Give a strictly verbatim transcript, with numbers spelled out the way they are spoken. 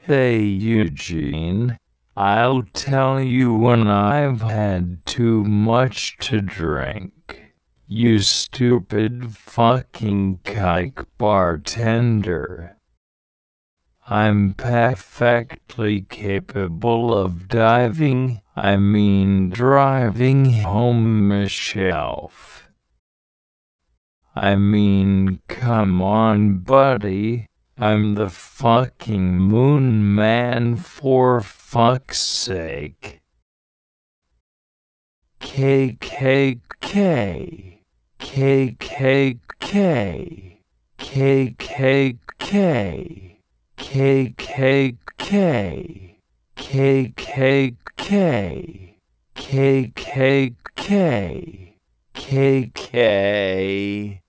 Hey Eugene, I'll tell you when I've had too much to drink. You stupid fucking kike bartender. I'm perfectly capable of diving, I mean driving home myself. I mean, come on, buddy. I'm the fucking moon man for fuck's sake. K K K. K K K. K K K. K K K. K K K. K K K. K K.